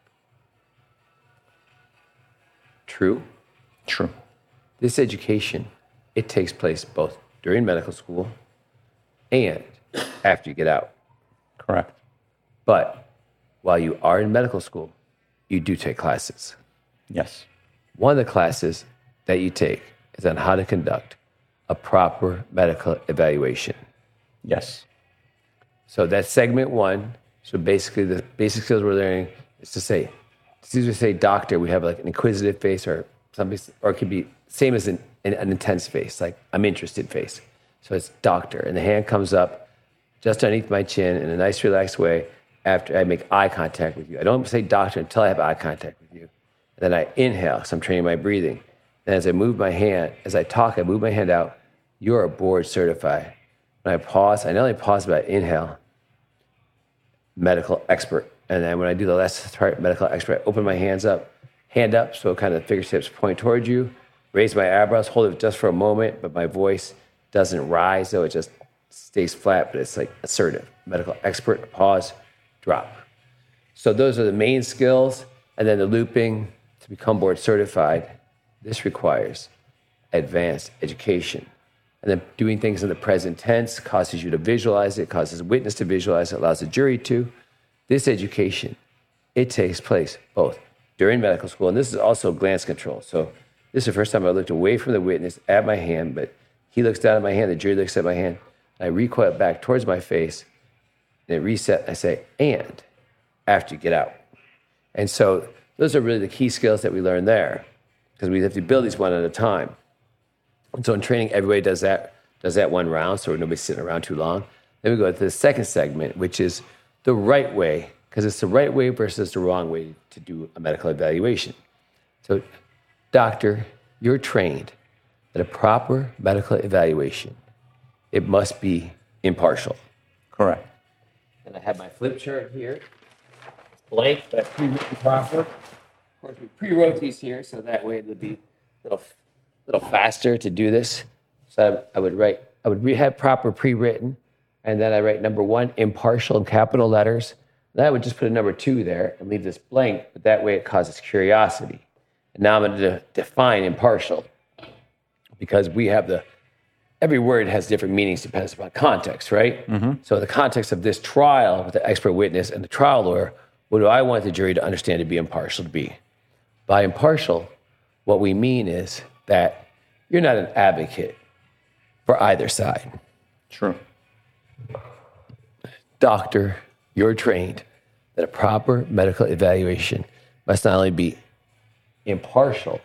True? True. This education, it takes place both during medical school and after you get out. Correct. But while you are in medical school, you do take classes. Yes. One of the classes that you take is on how to conduct a proper medical evaluation. Yes. So that's segment one. So basically, the basic skills we're learning is to say, it's easy to say doctor, we have like an inquisitive face, or something, or it could be same as an, an, an intense face, like I'm interested face. So it's doctor, and the hand comes up just underneath my chin in a nice, relaxed way after I make eye contact with you. I don't say doctor until I have eye contact with you. And then I inhale, so I'm training my breathing. And as I move my hand, as I talk, I move my hand out. You're board certified. When I pause, I not only pause, but I inhale, medical expert. And then when I do the last part, medical expert, I open my hands up, hand up, so kind of the fingertips point towards you, raise my eyebrows, hold it just for a moment, but my voice doesn't rise, so it just stays flat, but it's like assertive. Medical expert, pause, drop. So those are the main skills. And then the looping to become board certified, this requires advanced education. And then doing things in the present tense causes you to visualize it, causes a witness to visualize it, allows the jury to. This education, it takes place both during medical school, and this is also glance control. So this is the first time I looked away from the witness at my hand, but he looks down at my hand, the jury looks at my hand, I recoil back towards my face, and reset, I say, and after you get out. And so those are really the key skills that we learn there, because we have to build these one at a time. And so in training, everybody does that, does that one round, so nobody's sitting around too long. Then we go to the second segment, which is the right way, because it's the right way versus the wrong way to do a medical evaluation. So, doctor, you're trained that a proper medical evaluation, it must be impartial. Correct. And I have my flip chart here. It's blank, but pre-written proper. Of course, we pre-wrote these here, so that way it'll be a little, little faster to do this. So I, I would write, I would re- have proper pre-written, and then I write number one, impartial in capital letters. Then I would just put a number two there and leave this blank, but that way it causes curiosity. And now I'm going to de- define impartial, because we have the, every word has different meanings depends upon context, right? Mm-hmm. So in the context of this trial with the expert witness and the trial lawyer, what do I want the jury to understand to be impartial to be? By impartial, what we mean is that you're not an advocate for either side. True. Doctor, you're trained that a proper medical evaluation must not only be impartial,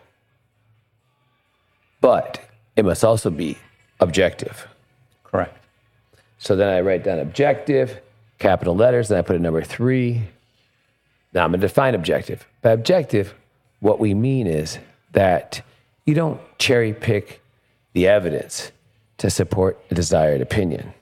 but it must also be objective. Correct. So then I write down objective, capital letters, then I put a number three. Now I'm going to define objective. By objective, what we mean is that you don't cherry pick the evidence to support a desired opinion.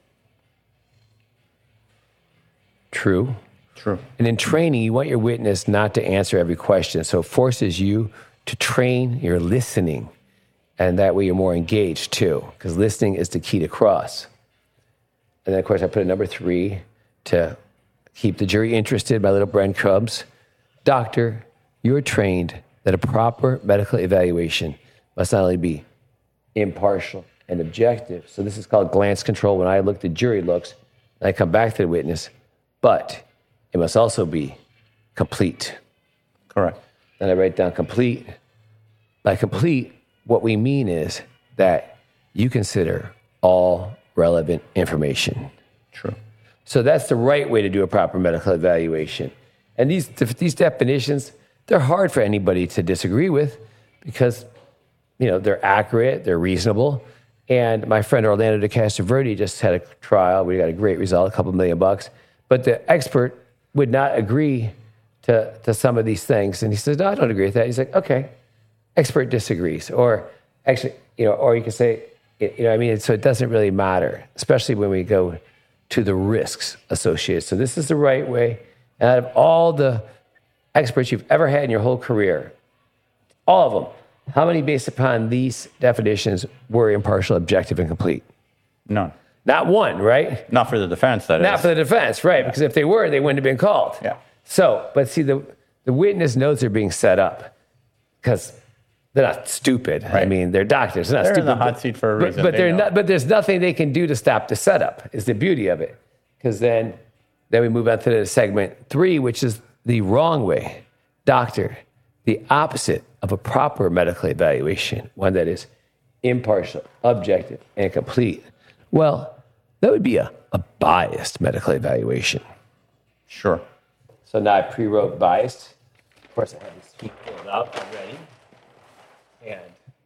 True? True. And in training, you want your witness not to answer every question. So it forces you to train your listening. And that way you're more engaged too, because listening is the key to cross. And then, of course, I put a number three to keep the jury interested by little breadcrumbs. Doctor, you're trained that a proper medical evaluation must not only be impartial and objective. So this is called glance control. When I look, the jury looks, and I come back to the witness, but it must also be complete. Correct. Then I write down complete. By complete, what we mean is that you consider all relevant information. True. So that's the right way to do a proper medical evaluation. And these these definitions, they're hard for anybody to disagree with because, you know, they're accurate, they're reasonable. And my friend Orlando de Castroverde just had a trial. We got a great result, a couple million bucks. But the expert would not agree to, to some of these things. And he says, no, I don't agree with that. He's like, okay, expert disagrees. Or actually, you know, or you can say, you know what I mean? So it doesn't really matter, especially when we go to the risks associated. So this is the right way. And out of all the experts you've ever had in your whole career, all of them, how many based upon these definitions were impartial, objective, and complete? None. Not one, right? Not for the defense, that Not is. for the defense, right? Because if they were, they wouldn't have been called. Yeah. So, but see, the, the witness knows they're being set up because they're not stupid. I Right. mean, they're doctors. They're not They're in stupid. the hot but- seat for a but- reason. But, They they're know. not. But there's nothing they can do to stop the setup. Is the beauty of it. Because then, then we move on to the segment three, which is the wrong way. Doctor, the opposite of a proper medical evaluation, one that is impartial, objective, and complete. Well, That would be a, a biased medical evaluation. Sure. So now I pre-wrote biased. Of course, I have this sheet filled out already. And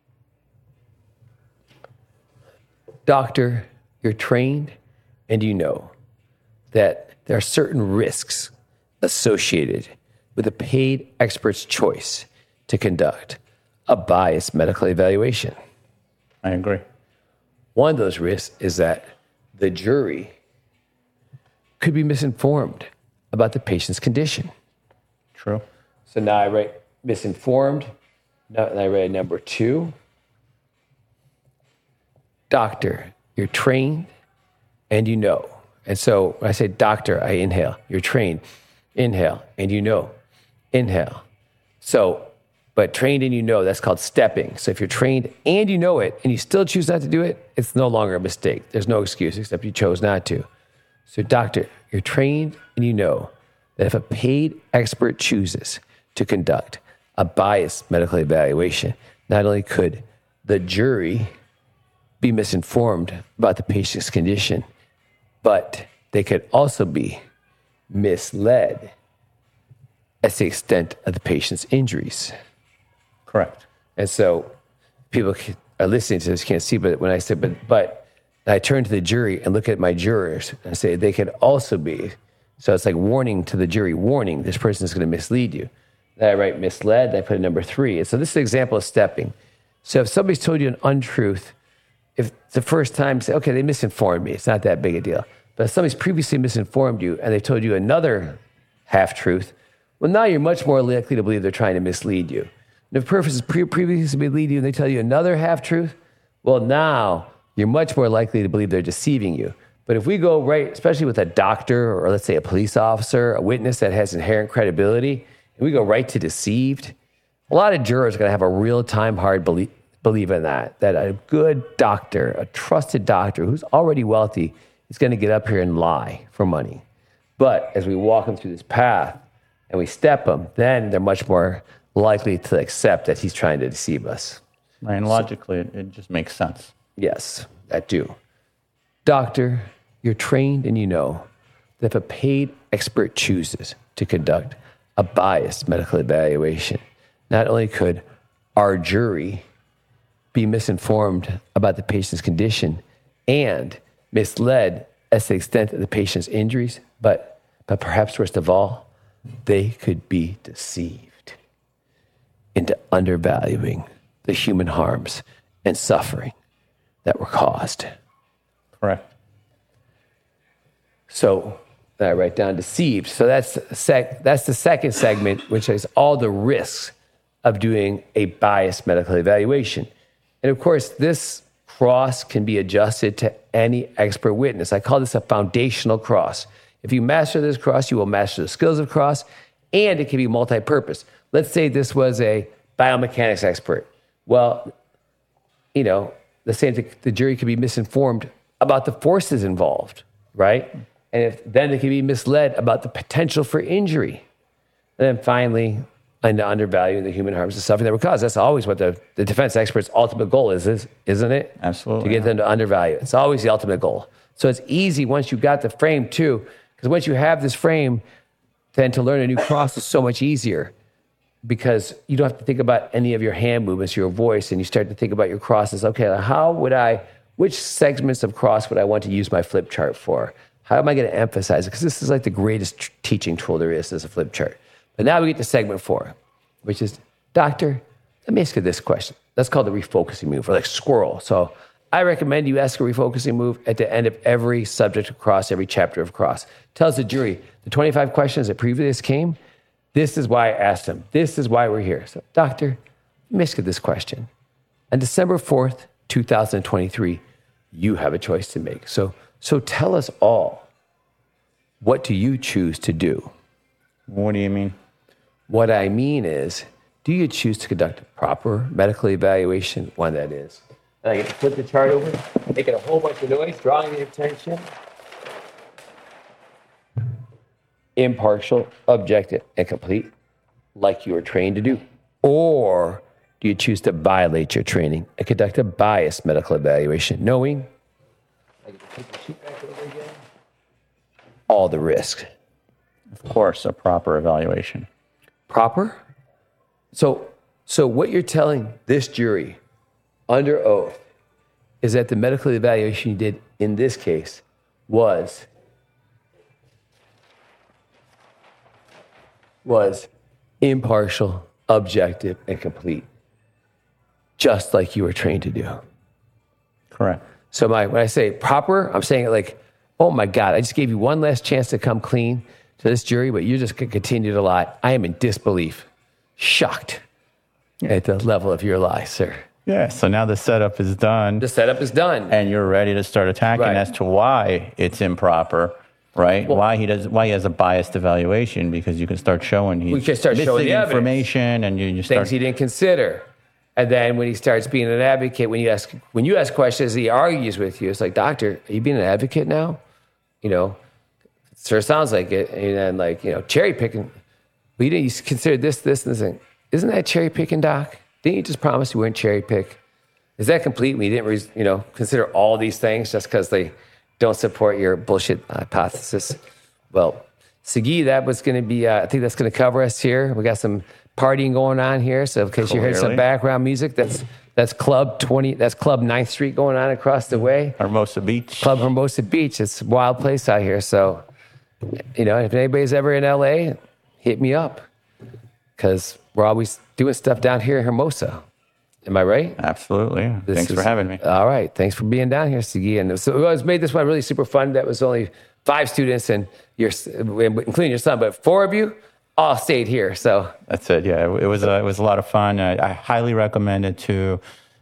doctor, you're trained and you know that there are certain risks associated with a paid expert's choice to conduct a biased medical evaluation. I agree. One of those risks is that the jury could be misinformed about the patient's condition. True. So now I write misinformed. Now I write number two. Doctor, you're trained and you know. And so when I say doctor, I inhale. You're trained. Inhale. And you know. Inhale. So, but trained and you know, that's called stepping. So if you're trained and you know it and you still choose not to do it, it's no longer a mistake. There's no excuse except you chose not to. So doctor, you're trained and you know that if a paid expert chooses to conduct a biased medical evaluation, not only could the jury be misinformed about the patient's condition, but they could also be misled as to the extent of the patient's injuries. Correct. And so people are listening to this can't see, but when I said, but, but I turn to the jury and look at my jurors and say they could also be. So it's like warning to the jury, warning, this person is going to mislead you. Then I write misled, then I put a number three. And so this is an example of stepping. So if somebody's told you an untruth, if the first time, say, okay, they misinformed me, it's not that big a deal. But if somebody's previously misinformed you and they told you another half-truth, well, now you're much more likely to believe they're trying to mislead you. And if a person is pre- previously mislead you and they tell you another half-truth, well, now you're much more likely to believe they're deceiving you. But if we go right, especially with a doctor or let's say a police officer, a witness that has inherent credibility, and we go right to deceived, a lot of jurors are going to have a real-time hard belief, believe in that, that a good doctor, a trusted doctor who's already wealthy is going to get up here and lie for money. But as we walk them through this path and we step them, then they're much more likely to accept that he's trying to deceive us. Right, and logically, it, it just makes sense. Yes, that do. Doctor, you're trained and you know that if a paid expert chooses to conduct a biased medical evaluation, not only could our jury be misinformed about the patient's condition and misled as to the extent of the patient's injuries, but, but perhaps worst of all, they could be deceived into undervaluing the human harms and suffering that were caused. Correct. So then I write down deceived. So that's sec- that's the second segment, which is all the risks of doing a biased medical evaluation. And of course, this cross can be adjusted to any expert witness. I call this a foundational cross. If you master this cross, you will master the skills of cross, and it can be multi-purpose. Let's say this was a biomechanics expert. Well, you know, the same thing, the jury could be misinformed about the forces involved, right? And if, then they could be misled about the potential for injury. And then finally, and undervaluing the human harms and suffering that were caused. That's always what the, the defense expert's ultimate goal is, is, isn't it? Absolutely. To get them to undervalue. It's always the ultimate goal. So it's easy once you've got the frame too, because once you have this frame, then to learn a new cross is so much easier because you don't have to think about any of your hand movements, your voice, and you start to think about your crosses. Okay, how would I, which segments of cross would I want to use my flip chart for? How am I going to emphasize it? Because this is like the greatest tr- teaching tool there is, as a flip chart. But now we get to segment four, which is, doctor, let me ask you this question. That's called the refocusing move, or like squirrel. So I recommend you ask a refocusing move at the end of every subject of cross, every chapter of cross. Tells the jury, the twenty-five questions that previously came, this is why I asked them. This is why we're here. So, doctor, let me ask you this question. On December fourth, two thousand twenty-three, you have a choice to make. So, so tell us all, what do you choose to do? What do you mean? What I mean is, do you choose to conduct a proper medical evaluation? One that is. And I get to flip the chart over, making a whole bunch of noise, drawing the attention. Impartial, objective, and complete, like you were trained to do. Or do you choose to violate your training and conduct a biased medical evaluation, knowing All the risks. Of course, a proper evaluation. Proper? So, so what you're telling this jury under oath is that the medical evaluation you did in this case was was impartial, objective, and complete, just like you were trained to do. Correct. So my when I say proper, I'm saying it like, oh my God, I just gave you one last chance to come clean to this jury, but you just continue to lie. I am in disbelief, shocked at the level of your lie, sir. Yeah, so now the setup is done. The setup is done. And you're ready to start attacking Right. as to why it's improper, right? Well- why he does why he has a biased evaluation, because you can start showing he's We can start showing missing the evidence. information, and you, you start Things he didn't consider. And then when he starts being an advocate, when you ask when you ask questions, he argues with you. It's like, doctor, are you being an advocate now? You know, sure sounds like it. And then like, you know, cherry picking. Well, you didn't you consider this, this, and this. Isn't that cherry picking, doc? Didn't you just promise you wouldn't cherry pick? Is that complete when you didn't, you know, consider all these things just because they don't support your bullshit hypothesis? Well, Sagi, that was going to be, uh, I think that's going to cover us here. We got some partying going on here. So in case you heard some Clearly. background music, that's that's Club twenty, that's Club ninth Street going on across the way. Hermosa Beach. Club Hermosa Beach. It's a wild place out here. So, you know, if anybody's ever in L A, hit me up because we're always doing stuff down here in Hermosa. Am I right? Absolutely. This Thanks is- for having me. All right. Thanks for being down here, Sigi. And so we always made this one really super fun. That was only five students, and your, including your son, but four of you all stayed here. So That's it. Yeah, it was a, it was a lot of fun. I, I highly recommend it to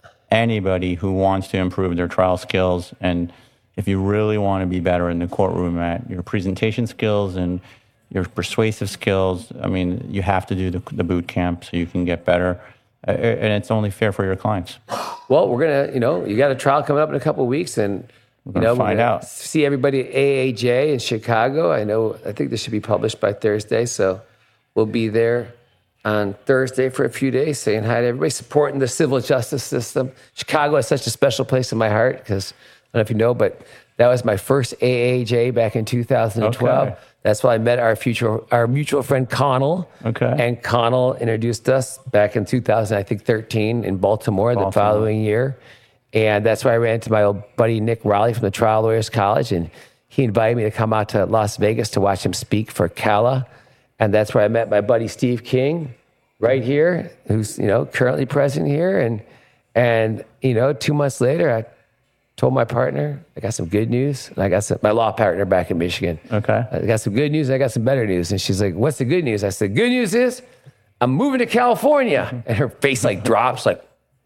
anybody who wants to improve their trial skills, and if you really want to be better in the courtroom at your presentation skills and your persuasive skills. I mean, you have to do the, the boot camp so you can get better, uh, and it's only fair for your clients. Well, we're gonna, you know, you got a trial coming up in a couple of weeks, and you gonna know, find we're gonna out. see everybody at A A J in Chicago. I know. I think this should be published by Thursday, so we'll be there on Thursday for a few days, saying hi to everybody, supporting the civil justice system. Chicago is such a special place in my heart because I don't know if you know, but that was my first A A J back in two thousand twelve. Okay. That's why I met our future, our mutual friend Connell. Okay. And Connell introduced us back in two thousand, I think thirteen, in Baltimore, Baltimore. the following year. And that's why I ran into my old buddy Nick Raleigh from the Trial Lawyers College, and he invited me to come out to Las Vegas to watch him speak for C A L A. And that's where I met my buddy Steve King, right here, who's, you know, currently present here. And and you know, two months later, I told my partner, I got some good news. And I got some, my law partner back in Michigan. Okay. I got some good news. And I got some better news. And she's like, what's the good news? I said, good news is I'm moving to California. And her face like drops like,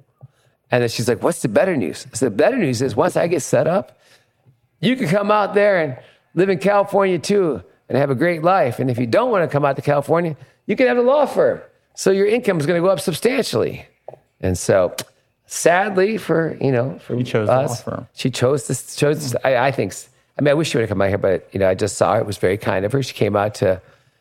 and then she's like, what's the better news? I said, the better news is once I get set up, you can come out there and live in California too and have a great life. And if you don't want to come out to California, you can have a law firm. So your income is going to go up substantially. And so sadly for, you know, for You chose the us, law firm. she chose this, chose this, I, I think, I mean, I wish she would have come out here, but, you know, I just saw her. It was very kind of her. She came out to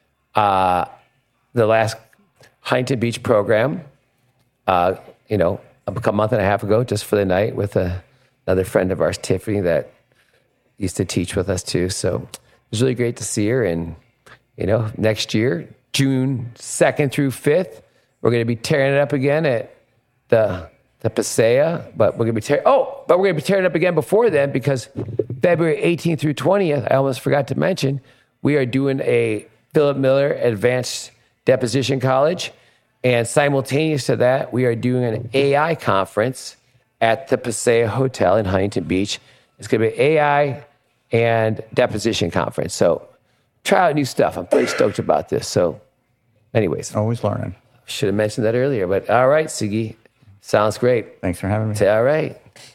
uh, the last Huntington Beach program, uh, you know, a month and a half ago, just for the night with a, another friend of ours, Tiffany, that used to teach with us too. So it was really great to see her. And, you know, next year, June second through fifth, we're going to be tearing it up again at the the Paseo, but we're going to be tearing, oh, but we're going to be tearing it up again before then, because February eighteenth through twentieth, I almost forgot to mention, we are doing a Philip Miller Advanced Deposition College. And simultaneous to that, we are doing an A I conference at the Paseo Hotel in Huntington Beach. It's going to be A I and deposition conference. So try out new stuff. I'm pretty stoked about this. So anyways, Always learning. should have mentioned that earlier. But all right, Sigi, sounds great. Thanks for having me. Say all right.